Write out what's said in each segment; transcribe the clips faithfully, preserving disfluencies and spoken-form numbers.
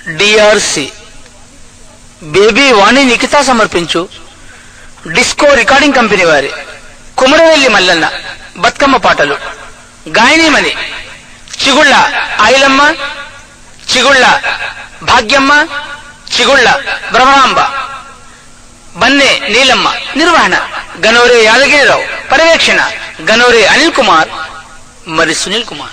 DRC baby వాణి నిఖిత సమర్పించు disco recording company వారి కుమరవెల్లి మల్లన్న బతుకమ్మ పాటలు గాయనీమణి చిగుళ్ళ ఐలమ్మ, చిగుళ్ళ భాగ్యమ్మ, చిగుళ్ళ బ్రహ్మాంబ, బన్నె నీలమ్మ. నిర్వహణ గనోరే యాదగిరిరావు. పర్యవేక్షణ గనోరే అనిల్ కుమార్ మరి సునీల్ కుమార్.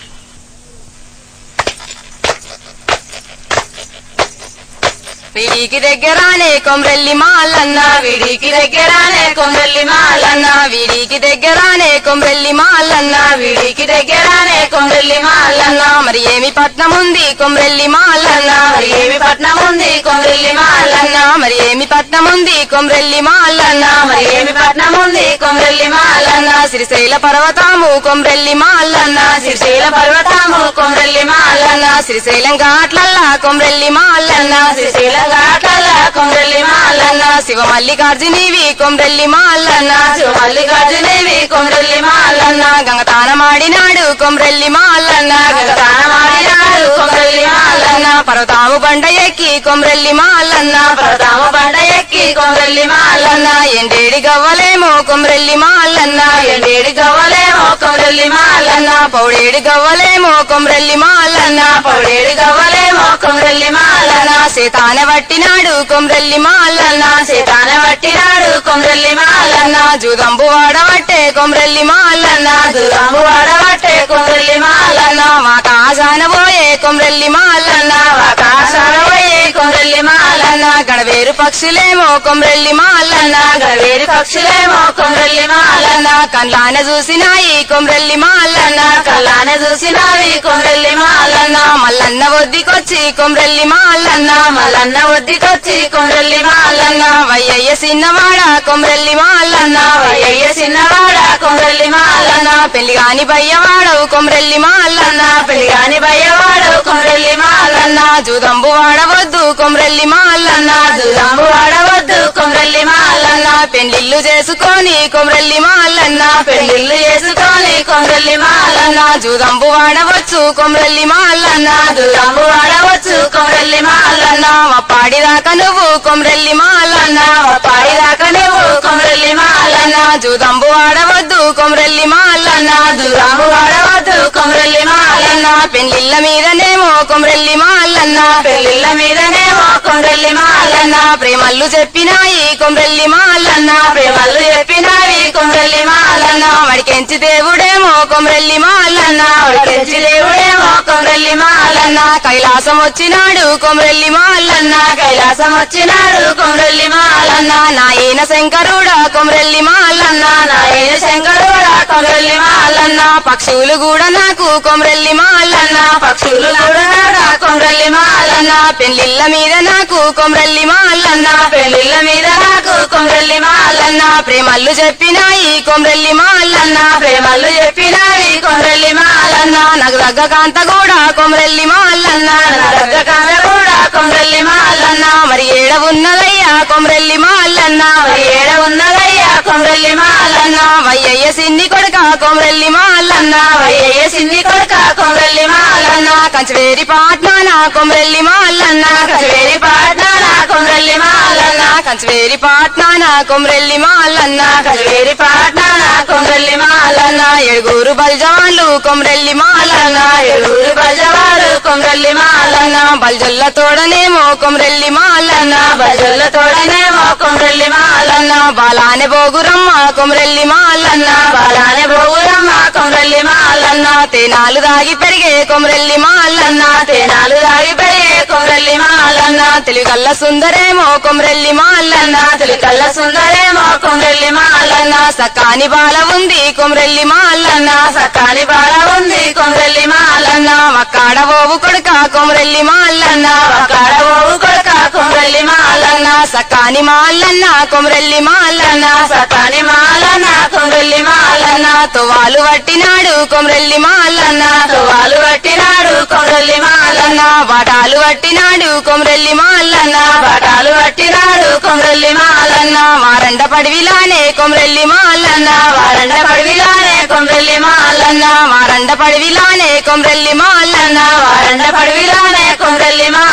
వీడికి దగ్గరానే కొమ్రెల్లి మాలన్న, వీడికి దగ్గరానే కొమ్రెల్లి మాలన్న, వీడికి దగ్గరానే కొమ్రెల్లి మాలన్న, వీడికి దగ్గరానే కొమ్రెల్లి మాలన్న. మరి ఏమి పట్నం ఉంది కొమ్రెల్లి మాలన్న, మరి ఏమి పట్నం ఉంది కొమ్రెల్లి మాలన్న, మరి ఏమి పట్నం ఉంది కొమ్రెల్లి మాలన్న, మరి ఏమి పట్నం ఉంది కొమ్రెల్లి మాలన్న. శ్రీశైల పర్వతము కొమ్రెల్లి మాలన్న, శ్రీశైల పర్వతము కొమ్రెల్లి మాలన్న, శ్రీశైలం ఘాట్లల్లా కొమ్రెల్లి మాలన్న, శ్రీశైలం ఘాట్లల్లా కొమ్రెల్లి మాలన్న. శివ మల్లికార్జునివి కొమ్రెల్లి మాలన్న, శివ మల్లికార్జునివి కొమ్రెల్లి మాలన్న. గంగతానమాడినాడు కొమ్రెల్లి మాలన్న, గంగతానమాడినాడు కొమ్రెల్లి మాలన్న. పర్వతాము బండ ఎక్కి కొమ్రెల్లి మాలన్న, పర్వతాము బండ ఎక్కి కొమ్రెల్లి మాలన్న. ఎండేడి గవ్వలేమో కొమ్రెల్లి మాలన్న, ఎండేడి గవ్వలేమో కొమ్రెల్లి మాలన్న. పౌడేడి గవ్వలేమో కొమ్రెల్లి మాలన్న, పౌడేడి గవ్వలేమో కొమ్రెల్లి మాలన్న. సీతాన వట్టినాడు కొమ్రెల్లి మాలన్న, సీతాన వట్టినాడు కొమ్రెల్లి మాలన్న. జూదంబు వాడవట్టే కొమ్రెల్లి మాలన్న, జూదంబు వాడవట్టే కొమ్రెల్లి మాలన్న. వాకాశాన పోయే కొమ్రెల్లి మాలన్న, వాకాశాన పోయే కొమ్రెల్లి మాలన్న. గణవేరు పక్షులేమో కొమ్రెల్లి మాలన్న, గణవేరు పక్షులేమో కొమ్రెల్లి మాలన్న. కళ్ళాన చూసినాయి కొమ్రెల్లి మాలన్న, కళ్ళాన చూసినాయి కొమ్రెల్లి మాలన్న. మల్లన్న ఒద్దికొచ్చి కొమ్రెల్లి మాలన్న, మల్లన్న ఒద్దికొచ్చి కొమ్రెల్లి మాలన్న. వయ్యయ్య సిన్నవాడ కొమ్రెల్లి మాలన్న, వయ్యయ్య సిన్నవాడ కొమ్రెల్లి మాలన్న. పెళ్లిగాని బయ్యవాడవు కొమ్రెల్లి మాలన్న, పెళ్లిగాని బయ్యవాడవు కొమ్రెల్లి మాలన్న. జూదంబు వాడవద్దు కొమ్రెల్లి మాలన్న, జూదంబు వాడవద్దు కొమ్రెల్లి మాలన్న. పెళ్లిళ్ళు చేసుకొని కొమ్రెల్లి మాలన్న, పెళ్లిళ్ళు చేసుకొని కొమ్రెల్లి మాలన్న. జూదంబు వాడవచ్చు కొమ్రెల్లి మాలన్న, జూదంబు వాడవచ్చు కొమ్రెల్లి మాలన్న. వప్పాడిదాకా నువ్వు కొమ్రెల్లి మాలన్న, వప్పాడిదాకా నువ్వు కొమ్రెల్లి మాలన్న. జూదంబు వాడవద్దు కొమ్రెల్లి మాలన్న, జూదంబు వాడవద్దు కొమ్రెల్లి మాలన్న. పెళ్లిళ్ళ మీదనేమో కొమ్రెల్లి మాలన్న, పెళ్లిళ్ళ మీదనేమో కొమ్రెల్లి మాలన్న. ప్రేమల్లు చెప్పినాయి కొమ్రెల్లి మాలన్న, ప్రేమల్లు చెప్పినాయి కొమ్రెల్లి మాలన్న. వడికెంచి దేవుడేమో కొమ్రెల్లి మాలన్న, వడికెంచి దేవుడేమో కొమ్రెల్లి మాలన్న. కైలాసం వచ్చినాడు కొమ్రెల్లి మాలన్న, కైలాసం వచ్చినాడు కొమ్రెల్లి మాలన్న. నాయన శంకరుడా కొమ్రెల్లి మాలన్న, నాయన శంకరుడా కొమ్రెల్లి మాలన్న. పక్షులు కూడా నాకు కొమ్రెల్లి మాలన్న, పక్షులు కూడా నాకు కొమ్రెల్లి మాలన్న. పెళ్లిళ్ళ మీద నాకు కొమ్రెల్లి మాలన్న, పెళ్లిళ్ళ మీద నాకు కొమ్రెల్లి మాలన్న. ప్రేమల్లు చెప్పినాయి కొమ్రెల్లి మాలన్న, ప్రేమల్లు చెప్పినాయి కొమ్రెల్లి మాలన్న. నాకు దగ్గ కాంత కూడా కొమ్రెల్లి మాలన్న, దగ్గ కాంత కూడా కొమ్రెల్లి మాలన్న. మరి ఏడ ఉన్నదయ్యా కొమ్రెల్లి మాలన్న, మరి ఏడ ఉన్నదయ్యా కొమ్రెల్లి మాలన్న. వయ్యయ్య సిన్ని కొడుక కొమ్రెల్లి మాలన్న, వయ్యయ్య సిన్ని కొడుక కొమ్రెల్లి మాలన్న. కంచవేరి పాట్నాన కొమ్రెల్లి మాలన్న, కంచవేరి పాట్నాన కొమ్రెల్లి మాలన్న. కంచవేరి పాట్నాన కొమ్రెల్లి మాలన్న, కంచవేరి పాట్నాన కొమ్రెల్లి మాలన్న. ఏడుగురు బల్జవాళ్ళు కొమ్రెల్లి మాలన్న, ఏడుగురు బల్జవాళ్ళు కొమ్రెల్లి మాలన్న. బల్జొల్ల తోడనేమో కొమ్రెల్లి మాలన్న, బల్జొల్ల తోడనేమో కొమ్రెల్లి మాలన్న. బాలానే బోగురమ్మ కొమ్రెల్లి మాలన్న, బాలానే బోగురమ్మ కొమ్రెల్లి మాలన్న. తేనాలు దాగి పెరిగే కొమ్రెల్లి మాలన్న, తేనాలు దాగి పెరిగే కొమ్రెల్లి మాలన్న. తెలుగల్ల సుందరేమో కొమ్రెల్లి మాలన్న, తెలుగల్ల సుందరేమో కొమ్రెల్లి మాలన్న. సకాని బాల ఉంది కొమ్రెల్లి మాలన్న, సకాని బాల ఉంది కొమ్రెల్లి మాలన్న. వక్కాడ ఓవు కొడుక కొమ్రెల్లి మాలన్న, వక్కాడ ఓవు కొడుక కొమ్రెల్లి మాలన్న. సకాని మాలన్న కొమ్రెల్లి మాలన్న, సకాని మాలన్న కొమ్రెల్లి మాలన్న. తువాలు వట్టినాడు కొమ్రెల్లి మాలన్న, తువాలు వట్టినాడు కొమ్రెల్లి మాలన్న. వాటాలు వట్టినాడు కొమ్రెల్లి మాలన్న, వాటాలు వట్టినాడు కొమ్రెల్లి మాలన్న. వారండ పడివిలానే కొమ్రెల్లి మాలన్న, వారండ పడివిలానే కొమ్రెల్లి మాలన్న. వారండ పడివిలానే కొమ్రెల్లి మాలన్న, వారండ పడివిలానే కొమ్రెల్లి మాలన్న.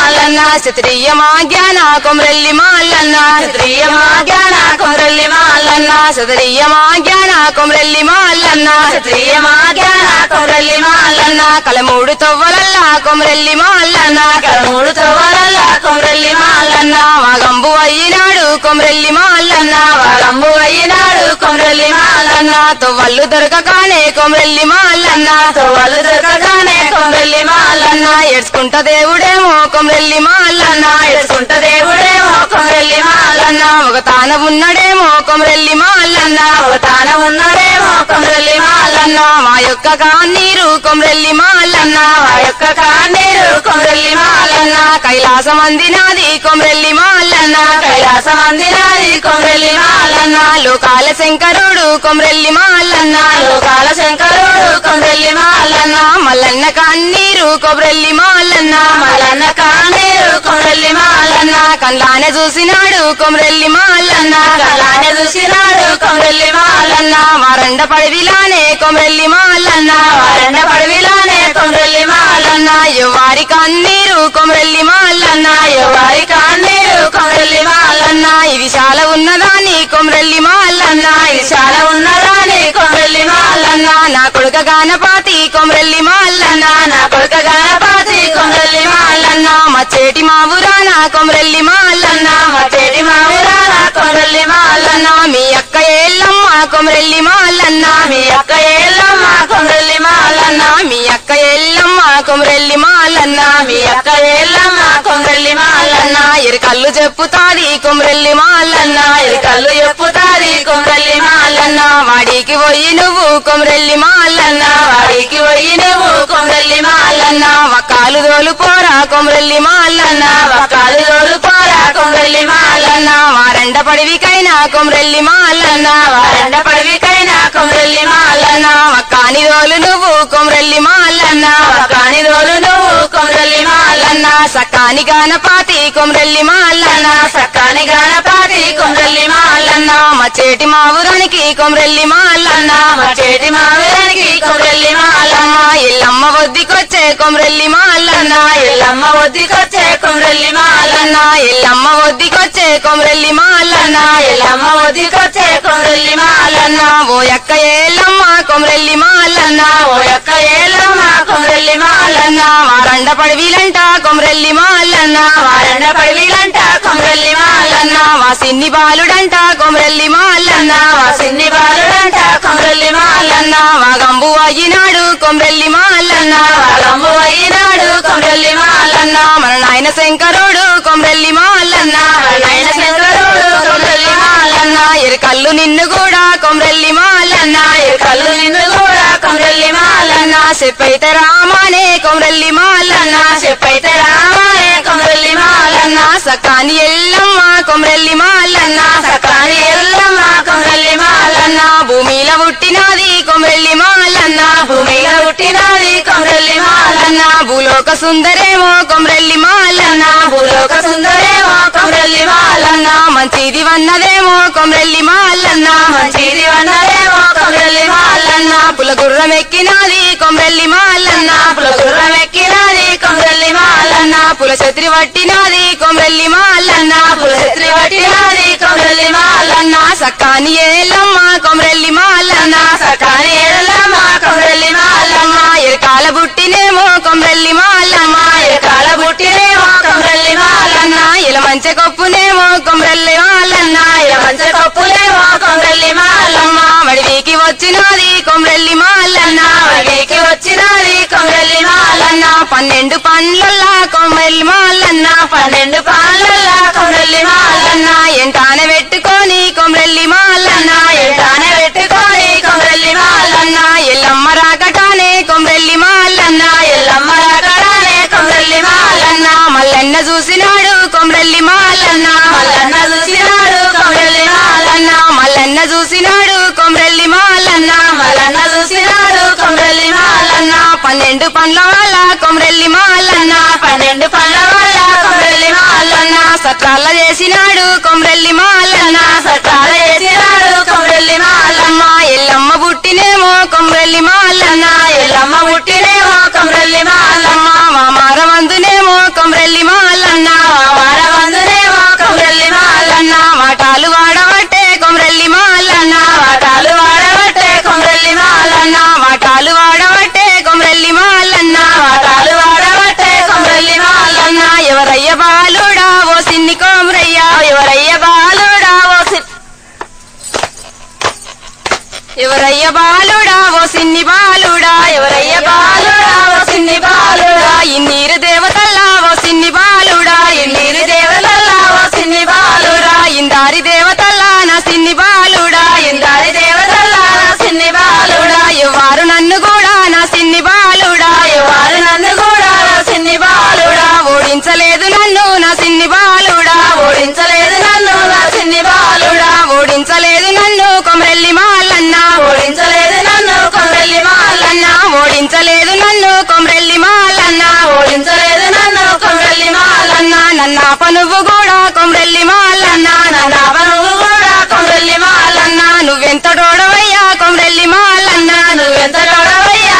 క్షత్రియమా జ్ఞాన కొమరెల్లి మాలన్న క్షత్రియమా జ్ఞాన కొమరెల్లి మాలన్న క్షత్రియమా జ్ఞాన కొమరెల్లి మాలన్న క్షత్రియమా జ్ఞాన కొమరెల్లి మాలన్న కలమూడు తవ్వలల్లా కొమరెల్లి మాలన్న కలమూడు తవ్వలల్లా కొమరెల్లి మాలన్న వాగంబు అయినాడు కొమరెల్లి మాలన్న వాగంబు అయినాడు కొమరెల్లి మాలన్న తొవ్వళ్ళు దొరకగానే కొమరెల్లి మాలన్న తొవ్వళ్ళు దొరకగానే కొమరెల్లి మాలన్న ఏడ్చుకుంట దేవుడేమో కొమరెల్లి మాలన్న ఏడ్చుకుంట దేవుడేమో కొమరెల్లి మాలన్న ఒక తాన ఉన్నాడేమో కొమరెల్లి మాలన్న ఒక తాన ఉన్నాడేమో కొమరెల్లి మాలన్న మా యొక్క కాన్నీరు కొమరెల్లి మాలన్న మా యొక్క కాన్నీరు కొమరెల్లి మాలన్న కైలాసం అందినాది కొమరెల్లి మాలన్న కైలాసం అందినాది కొమరెల్లి మాలన్న లోకాల శంకరుడు కొమరెల్లి మాలన్న లోకాల శంకరుడు కొమరెల్లి మాలన్న మల్లన్న కన్నీరు కొమరెల్లి మాలన్న మల్లన్న కన్నీరు కొమరెల్లి మాలన్న కళ్ళానే చూసినాడు కొమరెల్లి మాలన్న కళ్ళానే చూసినాడు కొమరెల్లి మాలన్న వారండ పడవిలానే కొమరెల్లి మాలన్న వారండ పడవిలానే కొమరెల్లి మాలన్న ఎవ్వారి కన్నీరు కొమరెల్లి మాలన్న ఎవ్వారి కన్నీరు కొమరెల్లి మాలన్న ఇది చాలా ఉన్నదాని కొమరెల్లి మాలన్న ఇది చాలా ఉన్నదాని కొమరెల్లి మాలన్న నా కొడుక గానపాతి కొమరెల్లి మాలన్న నా కొడుక గానపాతి కొమరెల్లి మాలన్న మచ్చేటి మావురాన కొమరెల్లి మాలన్న మచ్చేటి మావురాన కొమరెల్లి మాలన్న మీ అక్క ఏళ్ళమ్మ కొమరెల్లి మాలన్న మీ అక్క ఏళ్ళమ్మ కొమరెల్లి మాలన్న మీ అక్క ఏళ్ళమ్మ కొమరెల్లి మాలన్న మీ అక్క ఏళ్ళమ్మ కొమరెల్లి మాలన్న ఎరికల్లు చెప్పుతాది కొమరెల్లి మాలన్న ఎరికల్లు చెప్పుతాది కొమరెల్లి మాలన్న వాడికి పోయి నువ్వు కొమరెల్లి మాలన్న వాడికి పోయి నువ్వు కొమరెల్లి మాలన్న వకాలు దోలు పోరా కొమరెల్లి మాలన్న వకాలు దోలు పోరా కొమరెల్లి మాలన్న వారండ పడివికైనా కొమరెల్లి మాలన్న వారండ పడివికైనా కొమరెల్లి మాలన్న వక్కాని దోలు నువ్వు కొమరెల్లి మాలన్న వక్కాని దోలు నువ్వు కొమరెల్లి మాలన్న సక్కాని గానపాతి కొమరెల్లి మాలన్న సక్కాని గానపాతి కొమరెల్లి మాలన్న మచేటి మావురానికి కొమరెల్లి మాలన్న మచేటి మావురానికి కొమరెల్లి మాలన్న ఎల్లమ్మ వద్దికొచ్చే కొమరెల్లి మాలన్న ఎల్లమ్మ వద్దికొచ్చే కొమరెల్లి మాలన్న ఎల్లమ్మ వద్దికొచ్చే కొమరెల్లి మాలన్న ఎల్లమ్మ వద్దికొచ్చే కొమరెల్లి మాలన్న ఓ యొక్క ఏళ్ళమ్మ కొమరెల్లి మాలన్న ఓ యొక్క ఏళ్ళమ్మ కొమరెల్లి మాలన్న వారండ పడవిలంట కొమరెల్లి మాలన్న వారండ పడవిలంట కొమరెల్లి మాలన్న వాసిన్ని బాలుడంట కొమరెల్లి మాలన్న వాసిన్ని బాలుడంట కొమరెల్లి మాలన్న వాగంబు అయినాడు కొమరెల్లి మాలన్న వాగంబు అయినాడు కొమరెల్లి మాలన్న మన నాయన శంకరుడు కొమరెల్లి మాలన్న మన నాయన శంకరుడు కొమరెల్లి మాలన్న ఎరికల్లు నిన్ను కూడా కొమరెల్లి మాలన్న ఎరికల్లు నిన్ను కూడా కొమరెల్లి మాలన్న చెప్పైతే రామానే కొమరెల్లి మాలన్న చెప్పైతే రామానే కొమరెల్లి మాలన్న సకాని ఎల్లమ్మ కొమరెల్లి మాలన్న సకాని ఎల్లమ్మ కొమరెల్లి మాలన్న భూమిలో పుట్టినది కొమరెల్లి మాలన్న భూమిలో పుట్టినది కొమరెల్లి మాలన్న భూలోక సుందరేమో కొమరెల్లి మాలన్న భూలోక సుందరేమో కొమరెల్లి మాలన్న మంచిది వన్నదేమో కొమరెల్లి మాలన్న మంచిది వన్నదేమో కొమరెల్లి మాలన్న పులగుర్రం ఎక్కినది కొమరెల్లి మాలన్న పులగుర్రం ఎక్కినది కొమరెల్లి మాలన్న పుల ఛత్రి పట్టినది కొమరెల్లి మాలన్న పుల ఛత్రి పట్టినది కొమరెల్లి మాలన్న సకాని ఏళ్ళమ్మ కొమరెల్లి మాలన్న సకాని ఏళ్ళమ్మ కొమరెల్లి మాలమ్మ ఎరకాల బుట్టినేమో కొమరెల్లి మాలమ్మ ఎరకాల బుట్టినేమో కొమరెల్లి మాలన్న ఇలా మంచి కొప్పునేమో కొమరెల్లి మాలన్న ఇలా మంచి కొప్పునేమో కొమరెల్లి మాలమ్మ వడివికి వచ్చినది కొమరెల్లి మాలన్న వడివికి వచ్చినది కొమరెల్లి మాలన్న పన్నెండు పండ్లల్లా కొమరెల్లి మాలన్న పన్నెండు పండ్లల్లా కొమరెల్లి మాలన్న ఎంటానే పెట్టుకొని కొమరెల్లి మాలన్న ఎంటానే పెట్టుకొని కొమరెల్లి మాలన్న ఎల్లమ్మ రాకటానే కొమరెల్లి మాలన్న ఎల్లమ్మ రాకటానే కొమరెల్లి మాలన్న మల్లన్న చూసినాడు కొమరెల్లి మాలన్న మల్లన్న చూసినాడు కొమరెల్లి మాలన్న మల్లన్న చూసినాడు కొమరెల్లి మాలన్న మల్లన్న చూసినాడు కొమరెల్లి మాలన్న పన్నెండు పండ్ల వాళ్ళ కొమరెల్లి మాలన్న పన్నెండు పండ్ల వాళ్ళ కొమరెల్లి మాలన్న సత్రాల చేసినాడు కొమరెల్లి మాలన్న సత్రాల చేసినాడు కొమరెల్లి మాలమ్మ ఎల్లమ్మ పుట్టినేమో కొమరెల్లి మాలన్న ఎల్లమ్మ పుట్టినేమో కొమరెల్లి మాలమ్మ మామారమందునేమో కొమరెల్లి మాలన్న ఎవరయ్యా ఎవరయ్య బాలుడా ఓ సి- ఎవరయ్య బాలుడా ఓ సిన్ని బాలుడా ఎవరయ్య బాలుడా ఓ సిన్ని బాలుడా ఇన్నీరు దేవతల్లా ఓ సిన్ని బాలుడా ఇన్నీరు దేవతల్లా ఓ సిన్ని బాలుడా ఇందారి దేవతల్లా నా సిన్ని బాలుడా ఇందారి దేవతల్లా నా సిన్ని బాలుడా ఎవ్వారు నన్ను కూడా నా సిన్ని బాలుడా ఎవ్వారు నన్ను కూడా నా సిన్ని బాలుడా ఓడించలేదు నన్ను నా సిన్ని బాలుడా ఓడించలేదు నన్ను నా సిన్ని బాలుడా ఓడించలేదు నన్ను కొమరెల్లి మాలన్న ఓడించలేదు నన్ను కొమరెల్లి మాలన్న ఓడించలేదు నన్ను కొమరెల్లి మాలన్న ఓడించలేదు నన్ను కొమరెల్లి మాలన్న నన్నాప నువ్వు కూడా కొమరెల్లి మాలన్న నన్నాప నువ్వు కూడా కొమరెల్లి మాలన్న నువ్వెంత డోడవయ్యా కొమరెల్లి మాలన్న నువ్వెంత డోడవయ్యా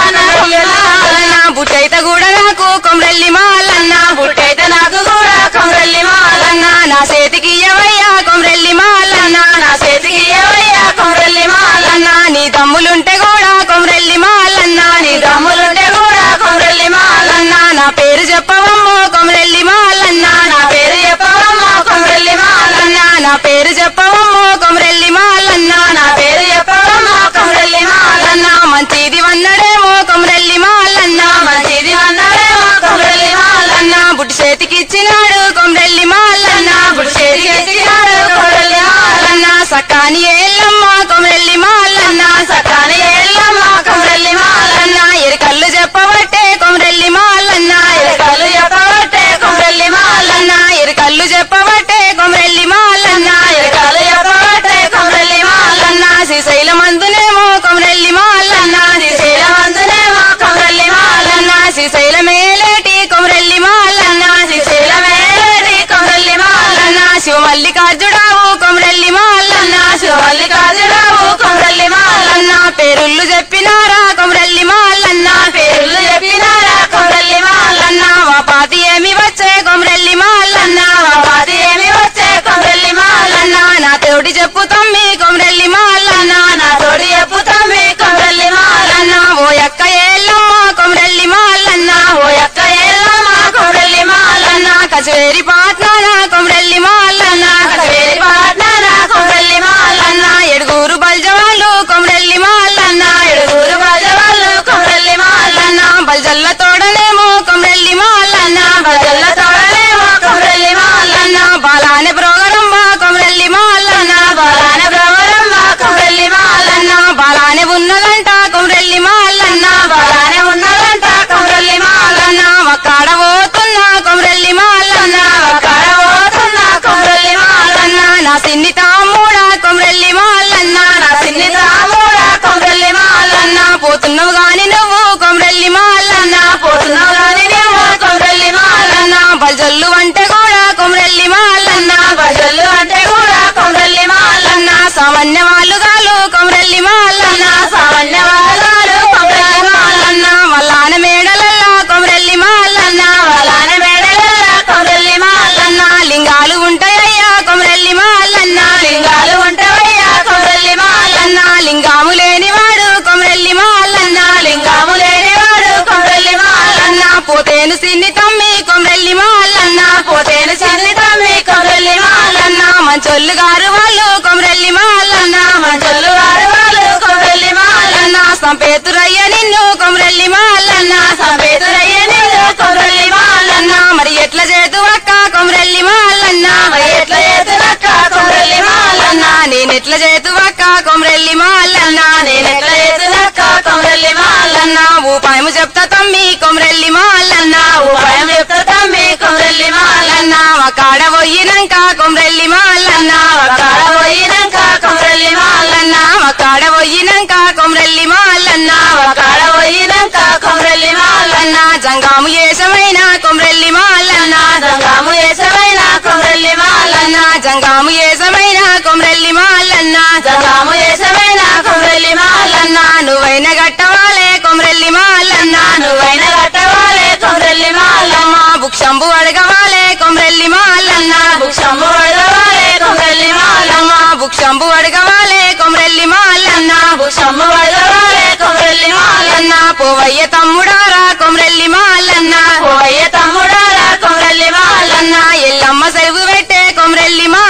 నా బుట్టైత కూడా నాకు కొమరెల్లి మాలన్న బుట్టైత నాకు కూడా కొమరెల్లి మాలన్న నా చేతికి ఇయ్యవయ్యా కొమరెల్లి మాలన్న నా చేతికి ఇయ్యవయ్యా కొమరెల్లి మాలన్న నీ దమ్ములుంటే కూడా కొమరెల్లి మాలన్న నీ దమ్ములుంటే కూడా కొమరెల్లి మాలన్న నా పేరు చెప్పవమ్మో కొమరెల్లి మాలన్న నా పేరు చెప్పవమ్మో కొమరెల్లి మాలన్న నా పేరు చెప్పవమ్మో కొమరెల్లి మాలన్న నా పేరు చెప్పవమ్మో కొమరెల్లి మాలన్న మంచిది వన్నడేమో కొమరెల్లి మాలన్న మంచిది వన్నడేమో కొమరెల్లి మాలన్న బుట్టి చేతికి ఇచ్చినాడు కొమరెల్లి మాలన్న బుట్టి చేతికి ఇచ్చినాడు కొమరెల్లి మాలన్న సకాని ఏళ్ళమ్మ కొమరెల్లి మాలన్న సకాని ఏళ్ళమ్మ కొమరెల్లి మాలన్న ఎరకల్లు చెప్పబట్టే కొమరెల్లి మాలన్న ఎరకల్లు చెప్పబట్టే కొమరెల్లి మాలన్న ఎరకల్లు చెప్పబట్టే కొమరెల్లి మాలన్న ఎరకల్లు చెప్పబట్టే కొమరెల్లి మాలన్న శ్రీశైల మందునేమో కొమరెల్లి మాలన్న శ్రీశైల మందునేమో కొమరెల్లి మాలన్న శ్రీశైల మేలేటి కొమరెల్లి మాలన్న శ్రీశైల మేలేటి కొమరెల్లి మాలన్న శివమల్లికార్జుడావు కొమరెల్లి మాలన్న శివమల్లికార్జుడావు కొమరెల్లి మాలన్న పేరుళ్ళు చెప్పినారా కొమరెల్లి మాలన్న పేరుళ్ళు చెప్పినారా కొమరెల్లి మాలన్న వాపాతి ఏమి వచ్చే కొమరెల్లి మాలన్న వాపాతి ఏమి వచ్చే కొమరెల్లి మాలన్న నా తోడి చెప్పు తమ్మి కొమరెల్లి మాలన్న నా తోడి చెప్పు తమ్మి కొమరెల్లి మాలన్న ఓ యక్క ఏళ్ళమ్మ కొమరెల్లి మాలన్న ఓ యక్క ఏళ్ళమ్మ కొమరెల్లి మాలన్న కచేరి పాట్నాన కొమరెల్లి మాలన్న కచేరి పాట్నాన కొమరెల్లి మాలన్న ఎడుగురు బల్జవాళ్ళు కొమరెల్లి మాలన్న ఎడుగురు బల్జవాళ్ళు కొమరెల్లి మాలన్న బల్జల్ల తోడనేమో కొమరెల్లి మాలన్న బల్జల్ల తోడనేమో కొమరెల్లి మాలన్న బాలానే ప్రోగరమ్మ కొమరెల్లి మాలన్న బాలానే ప్రోగరమ్మ కొమరెల్లి మాలన్న బాలానే ఉన్నదంట కొమరెల్లి మాలన్న బాలానే ఉన్నదంట కొమరెల్లి మాలన్న ఒక్కాడ పోతున్నా కొమరెల్లి మాలన్న ఒక్కాడ పోతున్నా కొమరెల్లి మాలన్న నా సిన్ని తామూడా కొమరెల్లి మాలన్న నా సిన్ని తామూడా కొమరెల్లి మాలన్న పోతున్నావు గాని నువ్వు కొమరెల్లి మాలన్న పోతున్నావు గాని నువ్వు కొమరెల్లి మాలన్న బల్జల్లు అంటే కూడా కొమరెల్లి మాలన్న బల్జల్లు అంటే కూడా కొమరెల్లి మాలన్న సామాన్య వాళ్ళుగాలు కొమరెల్లి మాలన్న సామాన్య వాళ్ళుగాలు కొమరెల్లి మాలన్న వల్లాన మేడలల్లా కొమరెల్లి మాలన్న వల్లాన మేడలల్లా కొమరెల్లి మాలన్న లింగాలు ఉంటాయ్యా కొమరెల్లి మాలన్న లింగాలు ఉంటావయ్యా కొమరెల్లి మాలన్న లింగాము లేనివాడు కొమరెల్లి మాలన్న లింగాము లేనివాడు కొమరెల్లి మాలన్న పోతేను సిన్ని తమ్మి కొమరెల్లి మాలన్న పోతేను సిన్ని తమ్మి కొమరెల్లి మాలన్న మంచొల్లు గారు వాళ్ళు కొమరెల్లి మాలన్న మంచొల్లు గారు వాళ్ళు కొమరెల్లి మాలన్న సంపేతురయ్య నిన్ను కొమరెల్లి మాలన్న సంపేతురయ్య నిన్ను కొమరెల్లి మాలన్న మరి ఎట్లా చేతు అక్క కొమరెల్లి మాలన్న మరి ఎట్లా చేతు అక్క కొమరెల్లి మాలన్న నేనెట్లా చేతు అక్క కొమరెల్లి మాలన్న నేనెట్లా చేతు అక్క కొమరెల్లి మాలన్న ఉపాయము చెప్తా తమ్మి కొమరెల్లి మాలన్న ఉపాయం చెప్తా తమ్మి కొమరెల్లి మాలన్న ఒకాడ పోయినాక కొమరెల్లి మాలన్న ఒకాడ పోయినాక కొమరెల్లి మాలన్న ఒకాడ పోయినాక కొమరెల్లి మాలన్న ఒకాడ పోయినాక కొమరెల్లి మాలన్న జంగాము ఏసమైన కొమరెల్లి మాలన్న జంగాము ఏసమైన కొమరెల్లి మాలన్న జంగాము ఏసమైన కొమరెల్లి మాలన్న జంగాము ఏసమైన కొమరెల్లి మాలన్న నువ్వైన గట్టవాలే కొమరెల్లి మాలన్న నువ్వైన గట్టవాలే కొమరెల్లి మాలన్న బుక్షంబు అడగవాలే కొమరెల్లి మాలన్న బుక్షంబు అడగవాలే కొమరెల్లి మాలన్న బుక్షంబు అడగవాలే కొమరెల్లి మాలన్న బుక్షంబు అడగవాలే కొమరెల్లి మాలన్న పోవయ్య తమ్ముడారా కొమరెల్లి మాలన్న పోవయ్య తమ్ముడారా కొమరెల్లి మాలన్న ఎల్లమ్మ సెలవు పెట్టే కొమరెల్లి మా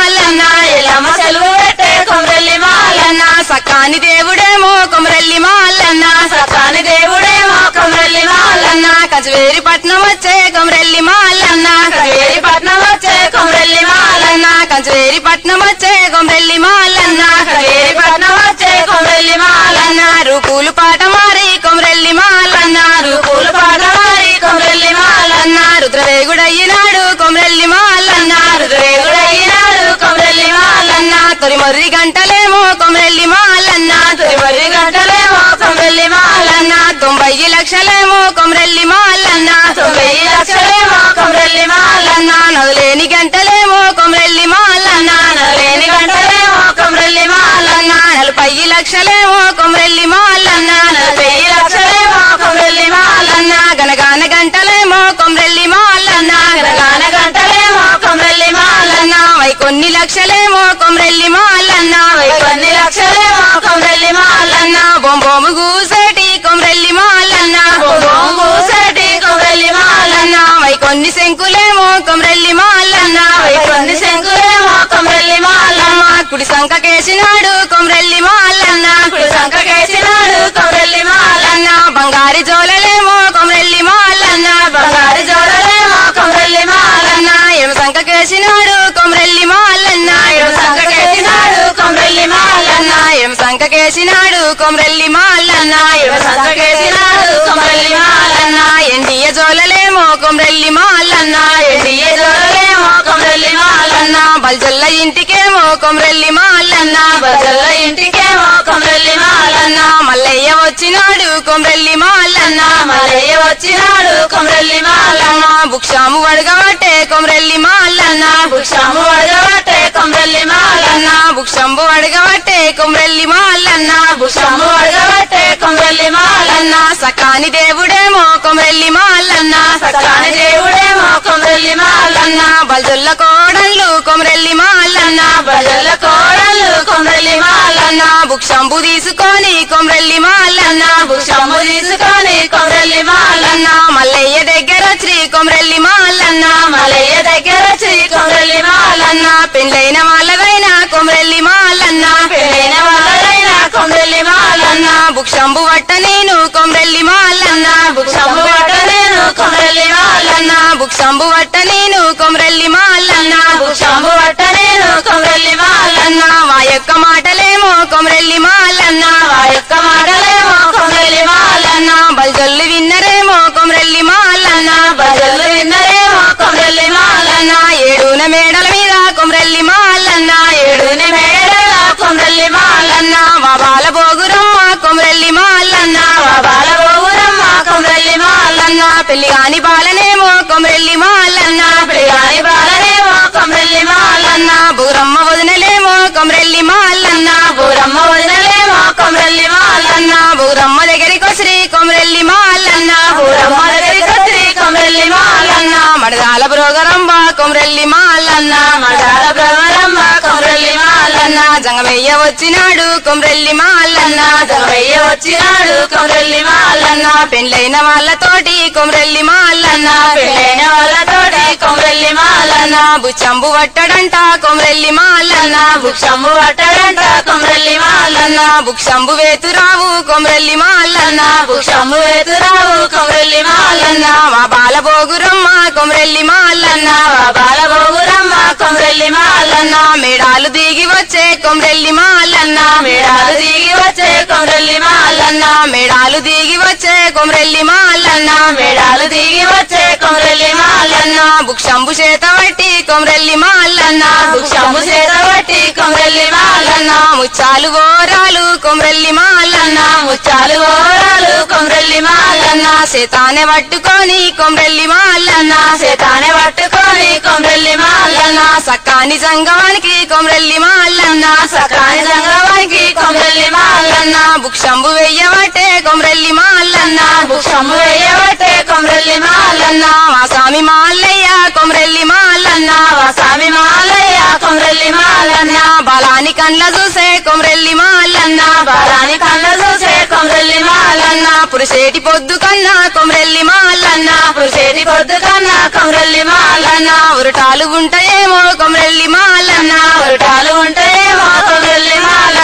సకాని దేవుడేమో కొమరెల్లి మాలన్న సకాని దేవుడేమో కొమరెల్లి మాలన్న కచవేరి పట్నం వచ్చే కొమరెల్లి మాలన్న కచవేరి పట్నం వచ్చే కొమరెల్లి మాలన్న కచవేరి పట్నం వచ్చే కొమరెల్లి మాలన్న కచవేరి పట్నం వచ్చే కొమరెల్లి మాలన్న రూపులు పాట మారి కొమరెల్లి మాలన్న రూపులు పాట మారి కొమరెల్లి మాలన్న రుద్రవేగుడయ్యినాడు కొమరెల్లి మాలన్న రుద్రవేగుడయ్యినాడు కొమరెల్లి మాలన్న తొలి మర్రి గంటలేమో కొమరెల్లి మాలన్న తొలి మర్రి గంటలేమో కొమరెల్లి మాలన్న తొంభై లక్షలేమో కొమరెల్లి మాలన్న తొంభై లక్షలేమో కొమరెల్లి మాలన్న నదులేని గంటలేమో కొమరెల్లి మాలన్న నదులేని గంటలేమో కొమరెల్లి మాలన్న నలభై లక్షలేమో కొమరెల్లి మాలన్న నలభై లక్షలేమో కొమరెల్లి మాలన్న గనగాన గంటలేమో కొమరెల్లి మాలన్న గనగాన గంటలేమో కొమరెల్లి మాలన్న వై కొన్ని లక్షలేమో కొమరెల్లి మాలన్న వై కొన్ని లక్షలేమో కొమరెల్లి మాలన్న బొంబొము గూసేటి కొమరెల్లి మాలన్న బొంబొము గూసేటి కొమరెల్లి మాలన్న వై కొన్ని శంకులేమో కొమరెల్లి మాలన్న వై కొన్ని శంకులేమో కొమరెల్లి మాలన్న కుడి సంక కేసినాడు కొమరెల్లి మాలన్న కుడి సంక కేసినాడు కొమరెల్లి మాలన్న బంగారి జోలలేమో కొమరెల్లి మాలన్న బంగారి జోలలేమో కొమరెల్లి మాలన్న ఎడమ సంక కేసినాడు కొమరెల్లి మాలన్న ఎడమ సంక కేసినాడు కొమరెల్లి మాలన్న ఎడమ సంక కేసినాడు కొమరెల్లి మాలన్న ఎడమ సంక కేసినాడు కొమరెల్లి మాలన్న ఎండియ జోలలేమో కొమరెల్లి మాలన్న ఎండియ జోలలేమో కొమరెల్లి మాలన్న బల్జల్ల ఇంటికేమో కొమరెల్లి మాలన్న బల్జల్ల ఇంటికేమో కొమరెల్లి మాలన్న మల్లయ్య వచ్చినాడు కొమరెల్లి మాలన్న మల్లయ్య వచ్చినాడు కొమరెల్లి మాలన్న బుక్షాము వడగబట్టే కొమరెల్లి మాలన్న బుక్షాము వడగబట్టే కొమరెల్లి మాలన్న బుక్షంబు వడగబట్టే కొమరెల్లి మాలన్న బుక్షంబు వడగబట్టే కొమరెల్లి మాలన్న సకాని దేవుడేమో కొమరెల్లి మాలన్న సకాని దేవుడేమో కొమరెల్లి మాలన్న బల్జల్ల కోడళ్ళు కొమరెల్లి మాలన్న బల్జల్ల కోడళ్ళు కొమరెల్లి మాలన్న బుక్షంబు తీసుకొని కొమరెల్లి మాలన్న బుక్షంబు తీసుకొని కొమరెల్లి మాలన్న మల్లయ్య దగ్గర శ్రీ కొమరెల్లి మాలన్న మల్లయ్య దగ్గర శ్రీ కొమరెల్లి మాలన్న పెళ్ళైన వాళ్ళదైన కొమరెల్లి మాలన్న పెళ్ళైన వాళ్ళదైన కొమరెల్లి మాలన్న బుక్షంబు వట్ట నేను కొమరెల్లి మాలన్న బుక్షంబు వట్ట నేను కొమరెల్లి మాలన్న బుక్షంబు వట్ట నేను కొమరెల్లి మాలన్న బుక్షంబు వట్ట నేను కొమరెల్లి మాలన్న వా యొక్క మాటలేమో కొమరెల్లి మాలన్న వా యొక్క మాటలేమో కొమరెల్లి మాలన్న బల్జల్లు విన్నరేమో కొమరెల్లి మాలన్న బల్జల్లు విన్నరేమో కొమరెల్లి మాలన్న ఏడున మేడల మీద కొమరెల్లి మాలన్న ఏడున మేడల కొమరెల్లి మాలన్న వా బాల బోగురమ్మ కొమరెల్లి మాలన్న వా బాల బోగురమ్మ కొమరెల్లి మాలన్న పెళ్లి కాని బాలనేమో కొమరెల్లి మాలన్న పెళ్లి కాని బాలనేమో కొమరెల్లి మాలన్న బూరమ్మ వదినలేమో కొమరెల్లి మాలన్న బూరమ్మ వదినలేమో కొమరెల్లి మాలన్న బూరమ్మ దగ్గరికి శ్రీ కొమరెల్లి మాలన్న బూరమ్మ దగ్గరికి శ్రీ కొమరెల్లి మాలన్న మడదాల బ్రోగరమ్మ కొమరెల్లి మాలన్న మడదాల బ్రోగరమ్మ కొమరెల్లి మాలన్న జంగమయ్య వచ్చినాడు కొమరెల్లి మాలన్న జంగమయ్య వచ్చినాడు కొమరెల్లి మాలన్న పెళ్ళైన వాళ్ళతోటి కొమరెల్లి మాలన్న పెళ్ళైన వాళ్ళతోటి కొమరెల్లి మాలన్న బుచ్చంబు వట్టడంట కొమరెల్లి మాలన్న బుక్షంబు వట్టడంట కొమరెల్లి మాలన్న బుక్షంబు వేతురావు కొమరెల్లి మాలన్న బుక్షంబు వేతురావు కొమరెల్లి మాలన్న మా బాల బోగురమ్మ కొమరెల్లి మాలన్న మా బాల బోగురమ్మ కొమరెల్లి మాలన్న మేడాలు దిగి వచ్చే కొమరెల్లి మాలన్న మేడాలు దిగి వచ్చే కొమరెల్లి మాలన్న మేడాలు దిగి వచ్చే కొమరెల్లి మాలన్న మేడాలు దిగి వచ్చే కొమరెల్లి మాలన్న బుక్షంబు చేత వట్టి కొమరెల్లి మాలన్న బుక్షంబు చేత వట్టి కొమరెల్లి మాలన్న ముచ్చాలు ఓరాలు కొమరెల్లి మాలన్న ముచ్చాలు ఓరాలు కొమరెల్లి మాలన్న సేతానే పట్టుకొని కొమరెల్లి మాలన్న సేతానే పట్టుకొని కొమరెల్లి మాలన్న సకాని సంగమానికి కొమరెల్లి మాలన్న సకాని సంగమానికి కొమరెల్లి మాలన్న బుక్షంబు వెయ్యబట్టే కొమరెల్లి మాలన్న బుక్షంబు వెయ్యబట్టే కొమరెల్లి మాలన్న వాసామి మాల్లయ్య కొమరెల్లి మాలన్న వాసామి మాల్లయ్య కొమరెల్లి మాలన్న బలాని కండ్ల చూసే కొమరెల్లి మాలన్న బలాని కండ్ల చూసే కొమరెల్లి మాలన్న పురుషేటి పొద్దు కన్నా కొమరెల్లి మాలన్న పురుషేటి పొద్దు కన్నా కొమరెల్లి మాలన్న ఉరటాలు ఉంటాయేమో కొమరెల్లి మాలన్న ఉరటాలు ఉంటాయేమో కొమరెల్లి మాలన్న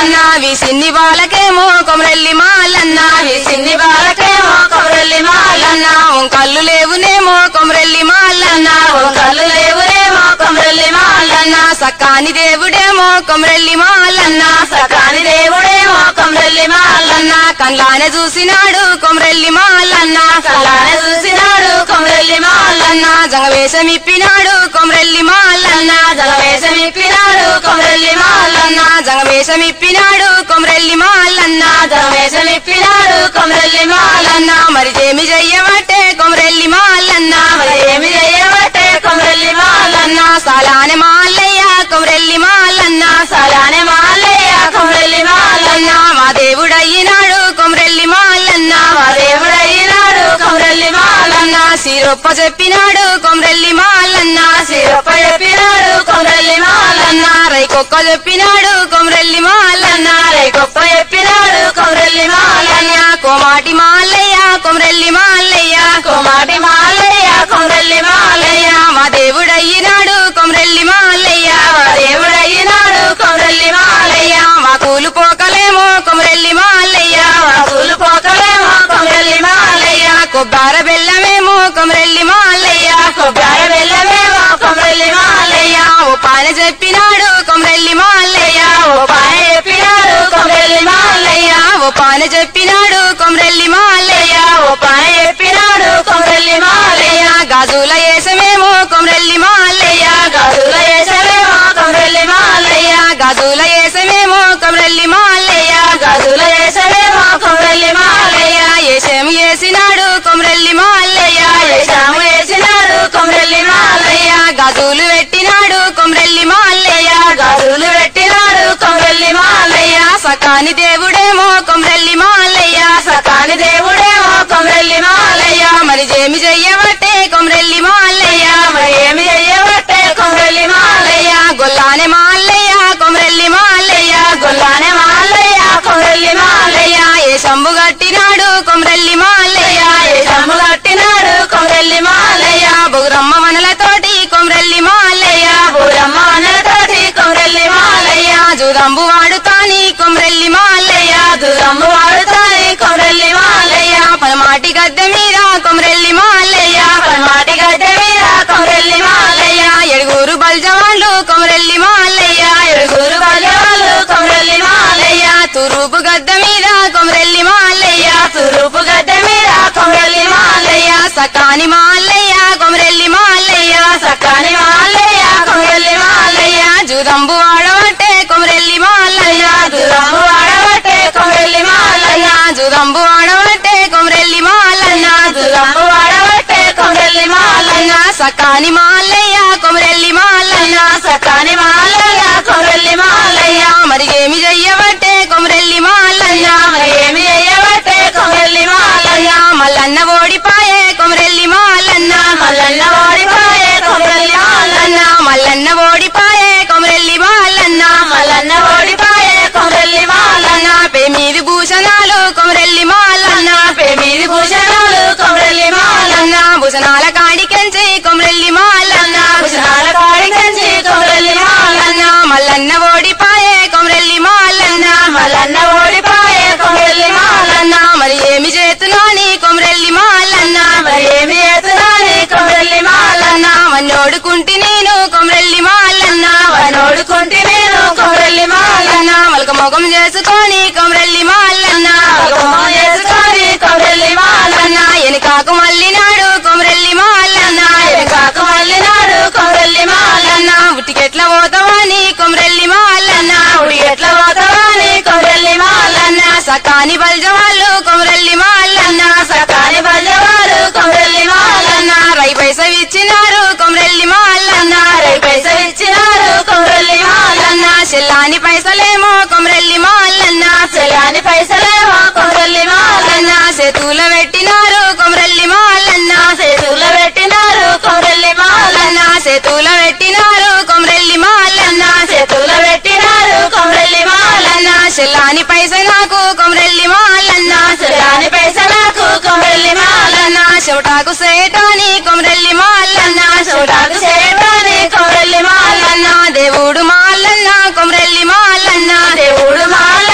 మాలన్న విసిన్ని బాలకేమో కొమరెల్లి మాలన్న విసిన్ని బాలకేమో కొమరెల్లి మాలన్న కళ్ళు లేవునేమో కొమరెల్లి మాలన్న కళ్ళు లేవునేమో కొమరెల్లి మాలన్న సకాని దేవుడేమో కొమరెల్లి మాలన్న సకాని దేవుడేమో కొమరెల్లి మాలన్న కళ్ళానే చూసినాడు కొమరెల్లి మాలన్న కళ్ళానే చూసినాడు కొమరెల్లి మాలన్న జంగవేషం ఇప్పినాడు కొమరెల్లి మాలన్న జంగవేషం ఇప్పినాడు కొమరెల్లి మాలన్న జంగవేషం ఇప్పినాడు కొమరెల్లి మాలన్న జంగవేషం ఇప్పినాడు కొమరెల్లి మాలన్న మరి ఏమి చెయ్యబట్టే కొమరెల్లి మాలన్న మరి ఏమి చెయ్యబట్టే కొమరెల్లి మాలన్న సాలానే మాల్లయ్య కొమరెల్లి మాలన్న సాలానే మాల్లయ్య కొమరెల్లి మాలన్న మా దేవుడయ్యినాడు కొమరెల్లి మాలన్న మా దేవుడయ్యినాడు కొమరెల్లి మాలన్న సిరొప్ప చెప్పినాడు కొమరెల్లి మాలన్న సిరొప్ప చెప్పినాడు కొమరెల్లి మాలన్న రైకొక్క చెప్పినాడు కొమరెల్లి మాలన్న రైకొక్క చెప్పినాడు కొమరెల్లి మాలన్న కోమాటి మాల్లయ్య కొమరెల్లి మాల్లయ్య కోమాటి మాల్లయ్య కొమరెల్లి మాలయ్య మా దేవుడయ్యినాడు కొమరెల్లి మాల్లయ్య మా దేవుడయ్యినాడు కొమరెల్లి మాలయ్య మా కూలు పోకలేమో కొమరెల్లి మాల్లయ్య మా కూలు పోకలేమో కొమరెల్లి మాలయ్య కొబ్బార బెల్లమేమో కొమరెల్లి మాల్లయ్య కొబ్బార బెల్లమేమో కొమరెల్లి మాలయ్య ఓ పాన చెప్పినాడు కొమరెల్లి మాల్లయ్య ఓ పాన చెప్పినాడు కొమరెల్లి మాల్లయ్య ఓ పాన చెప్పినాడు కొమరెల్లి మాల్లయ్య ఓ పాన చెప్పినాడు కొమరెల్లి మాలయ్య గాజుల ఏసమేమో కొమరెల్లి మాల్లయ్య గాజుల ఏసమేమో కొమరెల్లి మాలయ్య గాజుల ఏసమేమో కొమరెల్లి మాల్లయ్య గాజుల ఏసమేమో కొమరెల్లి మాలయ్య ఏషం ఏసినాడు కొమరెల్లి మాల్లయ్య ఏషం ఏసినాడు కొమరెల్లి మాలయ్య గాజులు పెట్టినాడు కొమరెల్లి మాల్లయ్య గాజులు పెట్టినాడు కొమరెల్లి మాలయ్య సకాని దేవుడేమో కొమరెల్లి మాల్లయ్య సకాని దేవుడేమో కొమరెల్లి మాలయ్య మరి ఏమి చెయ్యబట్టే కొమరెల్లి మాల్లయ్య మరి ఏమి చెయ్యబట్టే కొమరెల్లి మాలయ్య గొల్లానే మాల్లయ్య కొమరెల్లి మాల్లయ్య గొల్లానే మాల్లయ్య కొమరెల్లి మాలయ్య ఏ శంభు కట్టినాడు కొమరెల్లి మాల్లయ్య ఏ శంభు కట్టినాడు కొమరెల్లి మాలయ్య బుగురమ్మ మనలతోటి కొమరెల్లి మాల్లయ్య బుగురమ్మ మనలతోటి కొమరెల్లి మాలయ్య జుదంబు వాడుతాని కొమరెల్లి మాల్లయ్య జుదంబు వాడుతాని కొమరెల్లి మాలయ్య పలమాటి గద్దె మీద కొమరెల్లి మాల్లయ్య పలమాటి గద్దె మీద కొమరెల్లి మాలయ్య ఎడుగురు బల్జవాళ్ళు కొమరెల్లి మాల్లయ్య ఎడుగురు బల్జవాళ్ళు కొమరెల్లి మాలయ్య తురుపు గద్దె మీద కొమరెల్లి మాల్లయ్య తురుపు గద్దె మీద కొమరెల్లి మాలయ్య సకాని మాల్లయ్య కొమరెల్లి మాల్లయ్య సకాని మాల్లయ్య కొమరెల్లి మాలయ్య జుదంబు వాడబట్టే కొమరెల్లి మాల్లయ్య జుదంబు వాడబట్టే కొమరెల్లి మాలయ్య జుదంబు వాడబట్టే కొమరెల్లి మాలయ్య జుదంబు వాడబట్టే కొమరెల్లి మాలయ్య సకాని మాల్లయ్య కొమరెల్లి మాలయ్య సకాని మాల్లయ్య కొమరెల్లి మాలయ్య మరి ఏమి చెయ్యబట్టే కొమరెల్లి మాలయ్య మరి ఏమి చెయ్యబట్టే కొమరెల్లి మాలయ్య మల్లన్న ఓడిపాయే కొమరెల్లి మాలన్న మల్లన్న ఓడిపాయే కొమరెల్లి మాలన్న మల్లన్న ఓడిపాయే కొమరెల్లి మాలన్న మల్లన్న ఓడిపాయే కొమరెల్లి మాలన్న పేమీది భూషణాలు కొమరెల్లి మాలన్న పేమీది భూషణాలు కొమరెల్లి మాలన్న భూషణాల కాడికెంచి కొమరెల్లి మాలన్న భూషణాల కాడికెంచి కొమరెల్లి మాలన్న మల్లన్న ఓడిపాయే కొమరెల్లి మాలన్న మల్లన్న ఓడిపాయే కొమరెల్లి మాలన్న మరి ఏమి చేతులోని కొమరెల్లి మాలన్న మరి ఏమి చేతులోని కొమరెల్లి మాలన్న వన్నోడుకుంటి నేను కొమరెల్లి మాలన్న వన్నోడుకుంటి నేను కొమరెల్లి మాలన్న మలక మొగం చేసుకొని కొమరెల్లి మాలన్న మొగం చేసుకొని కొమరెల్లి మాలన్న ఎనకాకు మల్లినాడు కొమరెల్లి మాలన్న ఎనకాకు మల్లినాడు కొమరెల్లి మాలన్న ఉటికెట్ల పోతావని కొమరెల్లి మాలన్న ఉటికెట్ల పోతావని కొమరెల్లి మాలన్న సకాని బల్జవాళ్ళు కొమరెల్లి మాలన్న సకాని బల్జవాళ్ళు కొమరెల్లి మాలన్న రై పైస ఇచ్చినారు కొమరెల్లి మాలన్న రై పైస ఇచ్చినారు కొమరెల్లి మాలన్న చెల్లాని పైసలేమో కొమరెల్లి మాలన్న చెల్లాని పైసలేమో కొమరెల్లి మాలన్న చేతుల పెట్టినారు కొమరెల్లి మాలన్న చేతుల పెట్టినారు కొమరెల్లి మాలన్న చేతుల పెట్టినారు కొమరెల్లి మాలన్న చేతుల పెట్టినారు కొమరెల్లి మాలన్న చెల్లాని పైస నాకు కొమరెల్లి మాలన్న చెల్లాని పైస నాకు కొమరెల్లి మాలన్న చెవటాకు సేటాని కొమరెల్లి మాలన్న చెవటాకు సేటాని కొమరెల్లి మాలన్న దేవుడు మాలన్న కొమరెల్లి మాలన్న దేవుడు మాల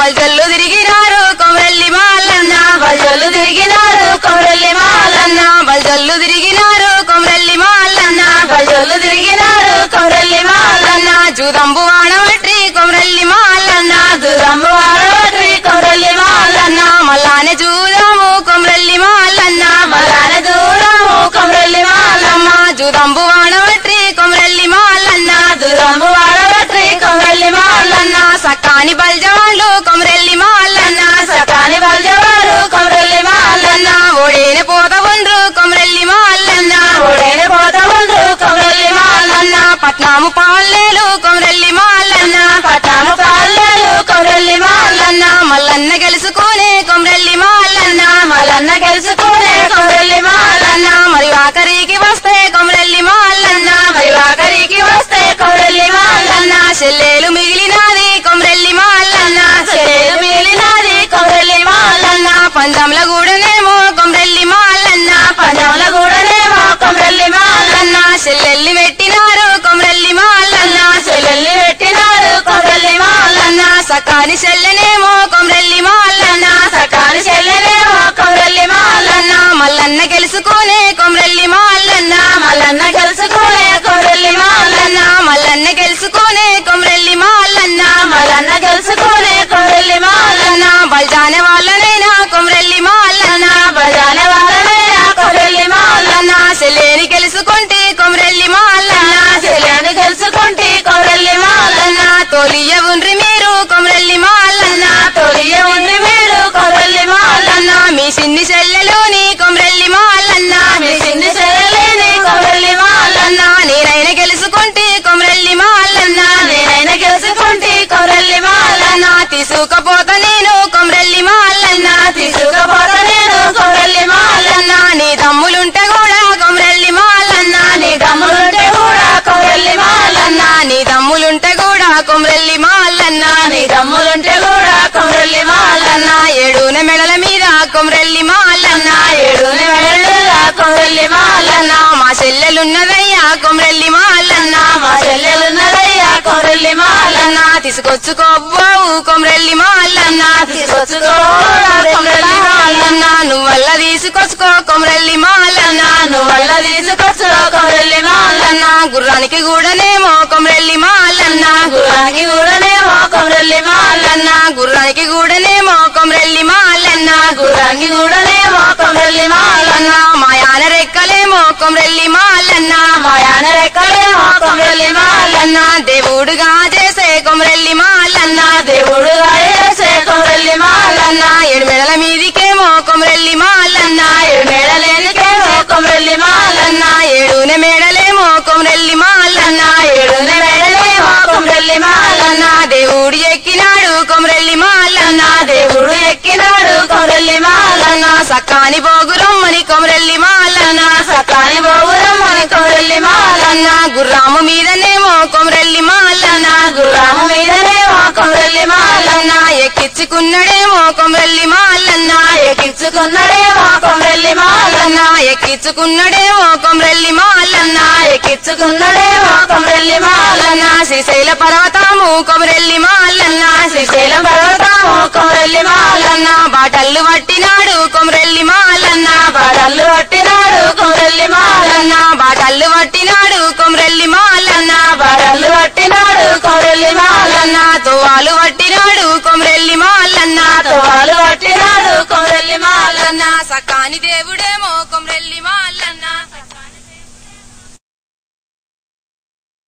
బల్జల్లు తిరిగినారు కొమరెల్లి మాలన్న బల్జల్లు తిరిగినారు కొమరెల్లి మాలన్న బల్జల్లు తిరిగినారు కొమరెల్లి మాలన్న బల్జల్లు తిరిగినారు కొమరెల్లి మాలన్న జూదంబు వాడవట్రి కొమరెల్లి మాలన్న జూదంబు వాడవట్రి కొమరెల్లి మాలన్న మల్లానే జూదాము కొమరెల్లి మాలన్న మల్లానే జూదాము కొమరెల్లి మాలన్న జూదంబు వాడవట్రి కొమరెల్లి మాలన్న జూదంబు వాడవట్రి కొమరెల్లి మాలన్న సకాని బల్జవాళ్ళు కొమరెల్లి మాలన్న సకాని బల్జవాళ్ళు కొమరెల్లి మాలన్న ఓడేనే పోత ఉండ్రు కొమరెల్లి మాలన్న ఓడేనే పోత ఉండ్రు కొమరెల్లి మాలన్న పట్నాము పాలేలు కొమరెల్లి మాలన్న పట్నాము పాలేలు కొమరెల్లి మాలన్న మల్లన్న గెలుసుకునే కొమరెల్లి మాలన్న మల్లన్న గెలుసుకునే కొమరెల్లి మాలన్న మరి ఆఖరికి వస్తే కొమరెల్లి మాలన్న మరి ఆఖరికి వస్తే కొమరెల్లి మాలన్న చెల్లెలు మిగిలినది కొమరెల్లి మాలన్న చెల్లెలు మిగిలినది కొమరెల్లి మాలన్న పంజంల గూడనేమో కొమరెల్లి మాలన్న పంజంల గూడనేమో కొమరెల్లి మాలన్న చెల్లెల్లి పెట్టినారు కొమరెల్లి మాలన్న చెల్లెల్లి పెట్టినారు కొమరెల్లి మాలన్న సకాని చెల్లెనేమో కొమరెల్లి మాలన్న సకాని చెల్లెనేమో కొమరెల్లి మాలన్న మల్లన్న గెలుసుకునే కొమరెల్లి మాలన్న మల్లన్న గెలుసుకునే కొమరెల్లి మాలన్న మల్లన్న గెలుసుకునే కొమరెల్లి మాలన్న మల్లన్న గెలుసుకునే కొమరెల్లి మాలన్న బల్జానే వాళ్ళనైనా కొమరెల్లి మాలన్న బల్జానే వాళ్ళనైనా కొమరెల్లి మాలన్న చెల్లేని గెలుసుకుంటే కొమరెల్లి మాలన్న చెల్లేని గెలుసుకుంటే కొమరెల్లి మాలన్న తోలియ ఉండ్రి మీరు కొమరెల్లి మాలన్న తోలియ ఉండ్రి మీరు కొమరెల్లి మాలన్న మీ సిన్ని చెల్లెలుని కొమరెల్లి మాలన్న మీ సిన్ని చెల్లెలేని కొమరెల్లి మాలన్న నేనైనా గెలుసుకుంటే కొమరెల్లి మాలన్న నేనైనా గెలుసుకుంటే కొమరెల్లి మాలన్న తీసుకపోత నేను కొమరెల్లి మాలన్న తీసుకపోత నేను కొమరెల్లి మాలన్న నీ దమ్ములుంటే కూడా కొమరెల్లి మాలన్న నీ దమ్ములుంటే కూడా కొమరెల్లి మాలన్న నీ దమ్ములుంటే కూడా కొమరెల్లి మాలన్న నీ దమ్ములుంటే కూడా కొమరెల్లి మాలన్న ఏడున మెడల మీద కొమరెల్లి మాలన్న ఏడున మెడల మీద కొమరెల్లి మాలన్న మా చెల్లెలున్నదయ్యా కొమరెల్లి మాలన్న మా చెల్లెలున్నదయ్యా కొమరెల్లి మాలన్న తీసుకొచ్చుకోబోవు కొమరెల్లి మాలన్న తీసుకొచ్చుకోబోవు కొమరెల్లి మాలన్న నువ్వల్ల తీసుకొచ్చుకో కొమరెల్లి మాలన్న నువ్వల్ల తీసుకొచ్చుకో కొమరెల్లి మాలన్న గుర్రానికి కూడానేమో కొమరెల్లి మాలన్న గుర్రానికి కూడానేమో కొమరెల్లి మాలన్న గుర్రానికి కూడానేమో కొమరెల్లి మాలన్న గుర్రానికి కూడానేమో కొమరెల్లి మాలన్న మాయాన రెక్కలేమో కొమరెల్లి మాలన్న మాయాన రెక్కలేమో కొమరెల్లి మాలన్న దేవుడుగా చేసే కొమరెల్లి మాలన్న దేవుడుగా చేసే కొమరెల్లి మాలన్న ఏడు మెడల మీదికేమో కొమరెల్లి మాలన్న ఏడు మెడలేనికేమో కొమరెల్లి మాలన్న ఏడున మేడలేమో కొమరెల్లి మాలన్న ఏడున మేడలేమో కొమరెల్లి మాలన్న దేవుడు ఎక్కినాడు కొమరెల్లి మాలన్న దేవుడు ఎక్కినాడు కొమరెల్లి మాలన్న సకాని బోగురమ్మని కొమరెల్లి మాలన్న సకాని బోగురమ్మని కొమరెల్లి మాలన్న గుర్రాము మీదనేమో కొమరెల్లి మాలన్న గుర్రాము మీదనేమో కొమరెల్లి మాలన్న ఎక్కించుకున్నాడేమో కొమరెల్లి మాలన్న ఎక్కించుకున్నాడేమో కొమరెల్లి మాలన్న ఎక్కించుకున్నాడేమో కొమరెల్లి మాలన్న ఎక్కించుకున్నాడేమో కొమరెల్లి మాలన్న శ్రీశైల పర్వతము కొమరెల్లి మాలన్న శ్రీశైల పర్వతము కొమరెల్లి మాలన్న బాటల్లు పట్టినాడు కొమరెల్లి మాలన్న బాటల్లు పట్టినాడు కొమరెల్లి మాలన్న బాటల్లు పట్టినాడు కొమరెల్లి మాలన్న బాటల్లు పట్టినాడు కొమరెల్లి మాలన్న తువాలు పట్టినాడు కొమరెల్లి మాలన్న తువాలు పట్టినాడు కొమరెల్లి మాలన్న సకాని దేవుడేమో